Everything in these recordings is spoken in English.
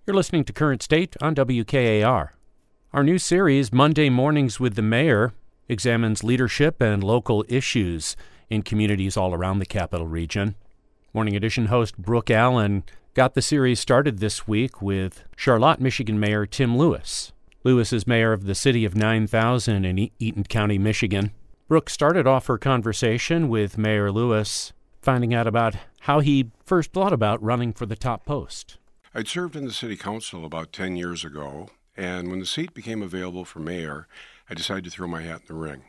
You're listening to Current State on WKAR. Our new series, Monday Mornings with the Mayor, examines leadership and local issues in communities all around the Capital Region. Morning Edition host Brooke Allen got the series started this week with Charlotte, Michigan Mayor Tim Lewis. Lewis is mayor of the city of 9,000 in Eaton County, Michigan. Brooke started off her conversation with Mayor Lewis, finding out about how he first thought about running for the top post. I'd served in the city council about 10 years ago, and when the seat became available for mayor, I decided to throw my hat in the ring.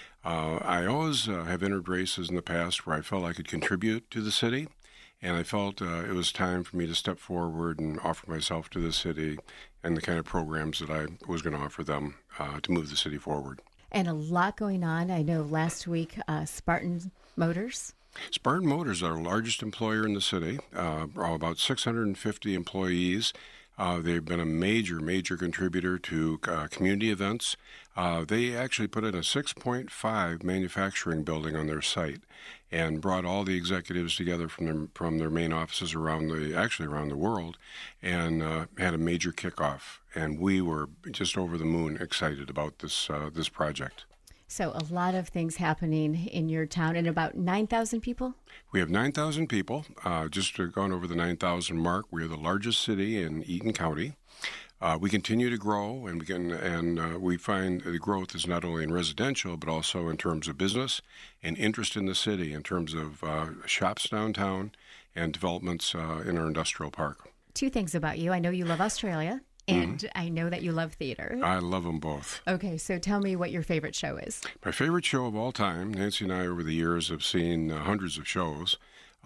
I always have entered races in the past where I felt I could contribute to the city, and I felt it was time for me to step forward and offer myself to the city and the kind of programs that I was going to offer them to move the city forward. And a lot going on. I know last week, Spartan Motors. Spartan Motors is our largest employer in the city, about 650 employees. They've been a major contributor to community events. They actually put in a 6.5 manufacturing building on their site and brought all the executives together from their main offices around the world, and had a major kickoff. And we were just over the moon excited about this project. So a lot of things happening in your town, and about 9,000 people? We have 9,000 people, just gone over the 9,000 mark. We are the largest city in Eaton County. We continue to grow, and we find the growth is not only in residential, but also in terms of business and interest in the city, in terms of shops downtown and developments in our industrial park. Two things about you. I know you love Australia. And I know that you love theater. I love them both. Okay, so tell me what your favorite show is. My favorite show of all time, Nancy and I over the years have seen hundreds of shows.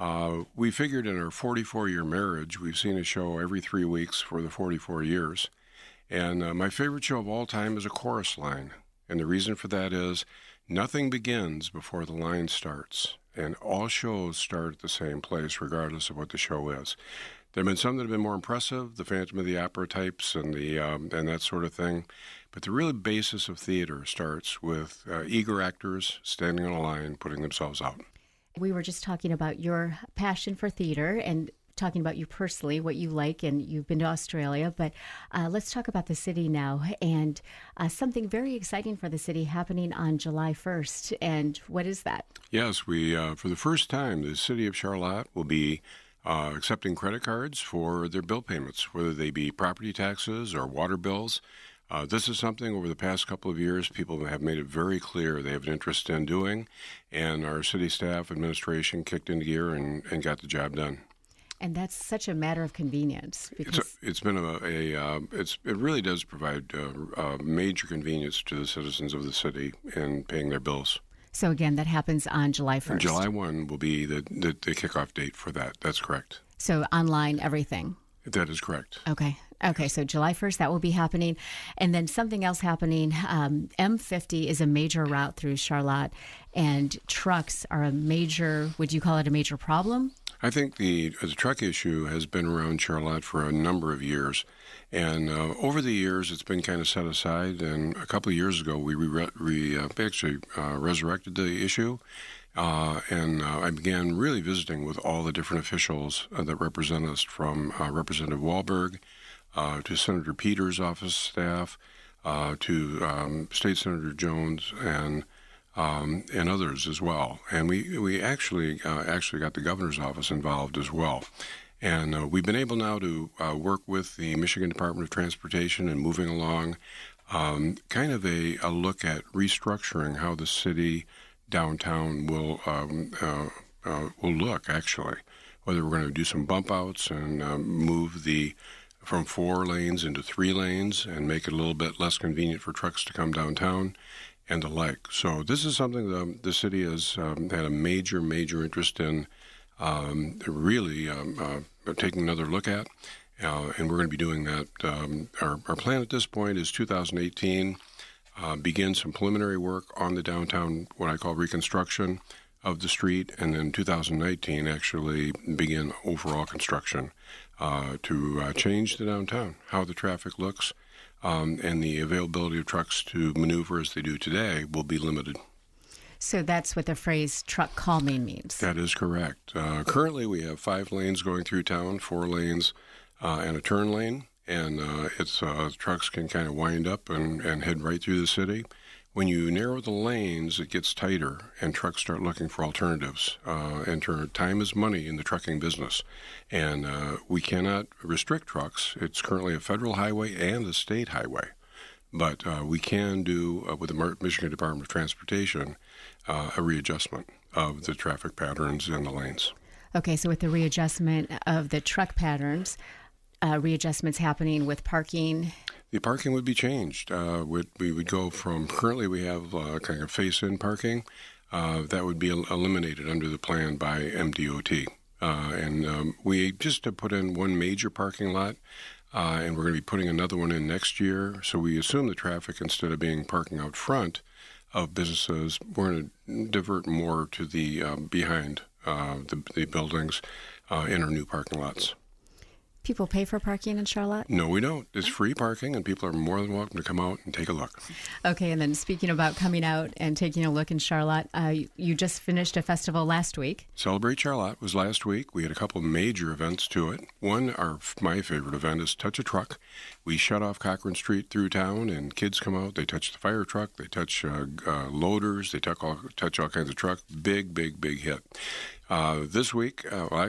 We figured in our 44-year marriage, we've seen a show every 3 weeks for the 44 years. And my favorite show of all time is A Chorus Line. And the reason for that is nothing begins before the line starts. And all shows start at the same place, regardless of what the show is. There have been some that have been more impressive, the Phantom of the Opera types and that sort of thing. But the real basis of theater starts with eager actors standing on a line, putting themselves out. We were just talking about your passion for theater and talking about you personally, what you like, and you've been to Australia. But let's talk about the city now, and something very exciting for the city happening on July 1st. And what is that? Yes, we for the first time, the city of Charlotte will be accepting credit cards for their bill payments, whether they be property taxes or water bills. This is something over the past couple of years people have made it very clear they have an interest in doing, and our city staff administration kicked into gear and got the job done. And that's such a matter of convenience. Because it's been it really does provide major convenience to the citizens of the city in paying their bills. So again, that happens on July 1st. And July 1 will be the kickoff date for that. That's correct. So online, everything. That is correct. Okay, so July 1st, that will be happening. And then something else happening, M50 is a major route through Charlotte, and trucks are a major, would you call it a major problem? I think the truck issue has been around Charlotte for a number of years. And over the years, it's been kind of set aside. And a couple of years ago, we actually resurrected the issue. And I began really visiting with all the different officials that represent us, from Representative Wahlberg to Senator Peters' office staff to State Senator Jones and others as well. And we actually got the governor's office involved as well. And we've been able now to work with the Michigan Department of Transportation and moving along kind of a look at restructuring how the city downtown will look, actually. Whether we're going to do some bump outs and move from 4 lanes into 3 lanes and make it a little bit less convenient for trucks to come downtown and the like. So this is something the city has had a major interest in really taking another look at, and we're going to be doing that. Our plan at this point is 2018, begin some preliminary work on the downtown, what I call reconstruction of the street, and then 2019 actually begin overall construction to change the downtown, how the traffic looks, and the availability of trucks to maneuver as they do today will be limited. So that's what the phrase truck calming means. That is correct. Currently we have 5 lanes going through town, 4 lanes and a turn lane, and trucks can kind of wind up and head right through the city. When you narrow the lanes, it gets tighter, and trucks start looking for alternatives. Time is money in the trucking business, and we cannot restrict trucks. It's currently a federal highway and a state highway, but we can do, with the Michigan Department of Transportation, a readjustment of the traffic patterns in the lanes. Okay, so with the readjustment of the truck patterns, readjustments happening with parking. The parking would be changed. We would go from, currently we have kind of face-in parking. That would be eliminated under the plan by MDOT. We just have put in one major parking lot, and we're going to be putting another one in next year. So we assume the traffic, instead of being parking out front of businesses, we're going to divert more to the behind the buildings in our new parking lots. People pay for parking in Charlotte? No, we don't. It's free parking, and people are more than welcome to come out and take a look. Okay, and then speaking about coming out and taking a look in Charlotte, you just finished a festival last week. Celebrate Charlotte was last week. We had a couple major events to it. One, my favorite event, is Touch a Truck. We shut off Cochran Street through town, and kids come out. They touch the fire truck. They touch loaders. They touch all kinds of truck. Big, big, big hit. This week,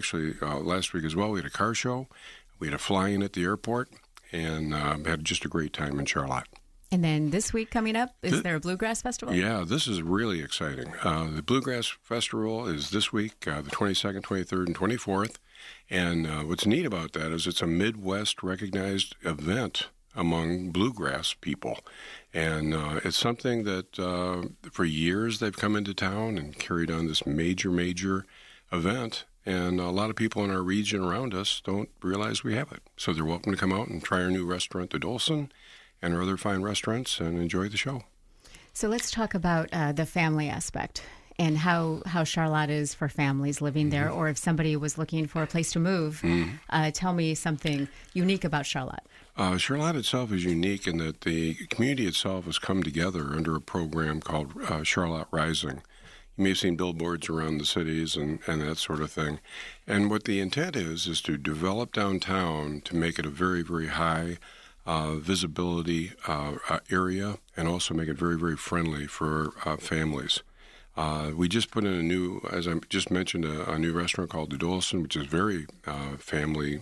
last week as well, we had a car show. We had a fly-in at the airport, and had just a great time in Charlotte. And then this week coming up, is there a Bluegrass Festival? Yeah, this is really exciting. The Bluegrass Festival is this week, the 22nd, 23rd, and 24th. And what's neat about that is it's a Midwest recognized event among bluegrass people. And it's something that for years they've come into town and carried on this major event. And a lot of people in our region around us don't realize we have it. So they're welcome to come out and try our new restaurant, the Dolson, and our other fine restaurants, and enjoy the show. So let's talk about the family aspect and how Charlotte is for families living there, or if somebody was looking for a place to move. Tell me something unique about Charlotte. Charlotte itself is unique in that the community itself has come together under a program called Charlotte Rising. You may have seen billboards around the cities and that sort of thing. And what the intent is to develop downtown to make it a very, very high visibility area, and also make it very, very friendly for families. We just put in a new, as I just mentioned, a new restaurant called the Dolson, which is very family,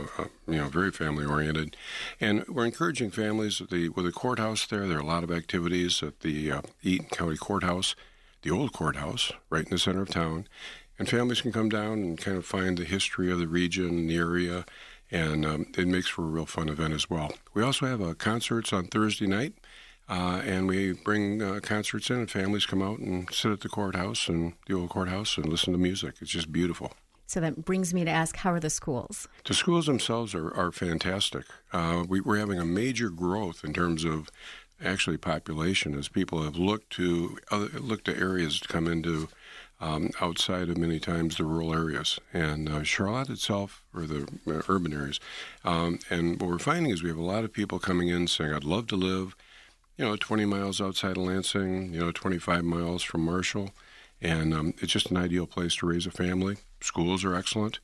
very family oriented. And we're encouraging families with the courthouse there. There are a lot of activities at the Eaton County Courthouse, the old courthouse, right in the center of town. And families can come down and kind of find the history of the region and the area, and it makes for a real fun event as well. We also have concerts on Thursday night, and we bring concerts in, and families come out and sit at the courthouse and the old courthouse and listen to music. It's just beautiful. So that brings me to ask, how are the schools? The schools themselves are fantastic. We're having a major growth in terms of actually population, as people have looked to areas to come into outside of many times the rural areas, and Charlotte itself, or the urban areas. And what we're finding is we have a lot of people coming in saying, I'd love to live 20 miles outside of Lansing, 25 miles from Marshall, and it's just an ideal place to raise a family. Schools are excellent,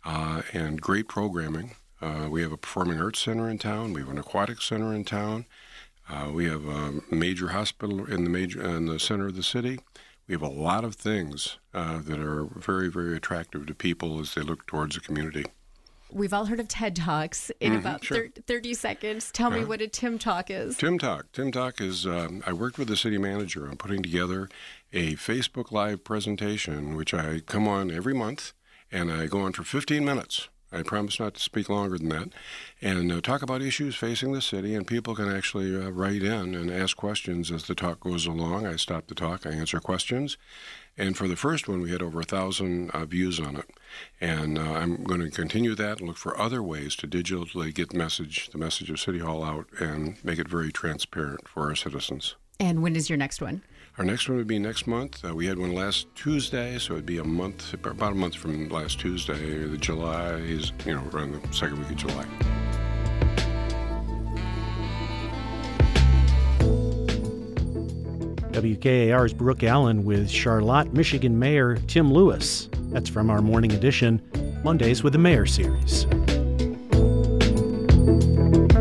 and great programming. We have a performing arts center in town. We have an aquatic center in town. We have a major hospital in the center of the city. We have a lot of things that are very, very attractive to people as they look towards the community. We've all heard of TED Talks in about sure. 30 seconds. Tell me what a Tim Talk is. Tim Talk. Tim Talk is, I worked with the city manager on putting together a Facebook Live presentation, which I come on every month, and I go on for 15 minutes. I promise not to speak longer than that, and talk about issues facing the city, and people can actually write in and ask questions as the talk goes along. I stop the talk, I answer questions, and for the first one, we had over 1,000 views on it, and I'm going to continue that and look for other ways to digitally get the message of City Hall out and make it very transparent for our citizens. And when is your next one? Our next one would be next month. We had one last Tuesday, so it'd be about a month from last Tuesday. The July is, around the second week of July. WKAR's Brooke Allen with Charlotte, Michigan Mayor Tim Lewis. That's from our Morning Edition, Mondays with the Mayor series.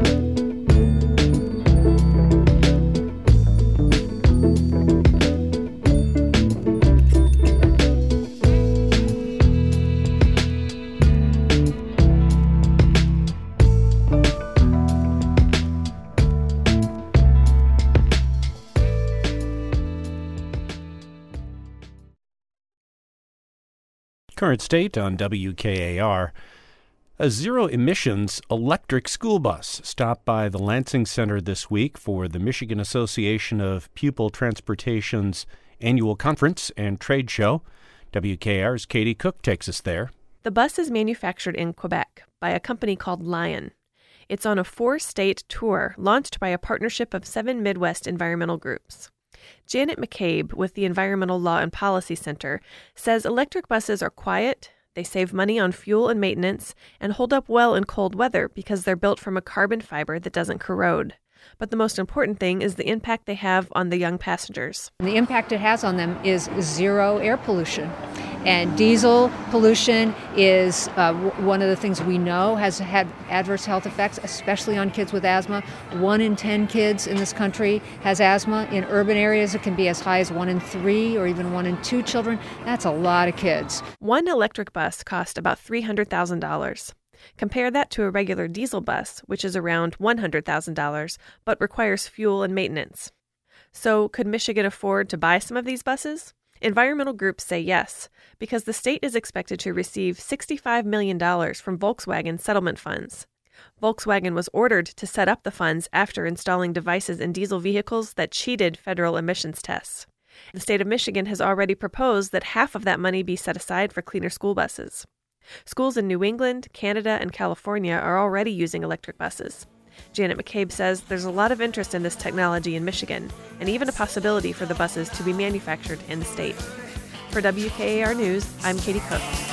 Current State on WKAR. A zero-emissions electric school bus stopped by the Lansing Center this week for the Michigan Association of Pupil Transportation's annual conference and trade show. WKAR's Katie Cook takes us there. The bus is manufactured in Quebec by a company called Lion. It's on a 4-state tour launched by a partnership of 7 Midwest environmental groups. Janet McCabe with the Environmental Law and Policy Center says electric buses are quiet, they save money on fuel and maintenance, and hold up well in cold weather because they're built from a carbon fiber that doesn't corrode. But the most important thing is the impact they have on the young passengers. The impact it has on them is zero air pollution. And diesel pollution is one of the things we know has had adverse health effects, especially on kids with asthma. 1 in 10 kids in this country has asthma. In urban areas, it can be as high as 1 in 3 or even 1 in 2 children. That's a lot of kids. One electric bus cost about $300,000. Compare that to a regular diesel bus, which is around $100,000, but requires fuel and maintenance. So could Michigan afford to buy some of these buses? Environmental groups say yes, because the state is expected to receive $65 million from Volkswagen settlement funds. Volkswagen was ordered to set up the funds after installing devices in diesel vehicles that cheated federal emissions tests. The state of Michigan has already proposed that half of that money be set aside for cleaner school buses. Schools in New England, Canada, and California are already using electric buses. Janet McCabe says there's a lot of interest in this technology in Michigan, and even a possibility for the buses to be manufactured in the state. For WKAR News, I'm Katie Cook.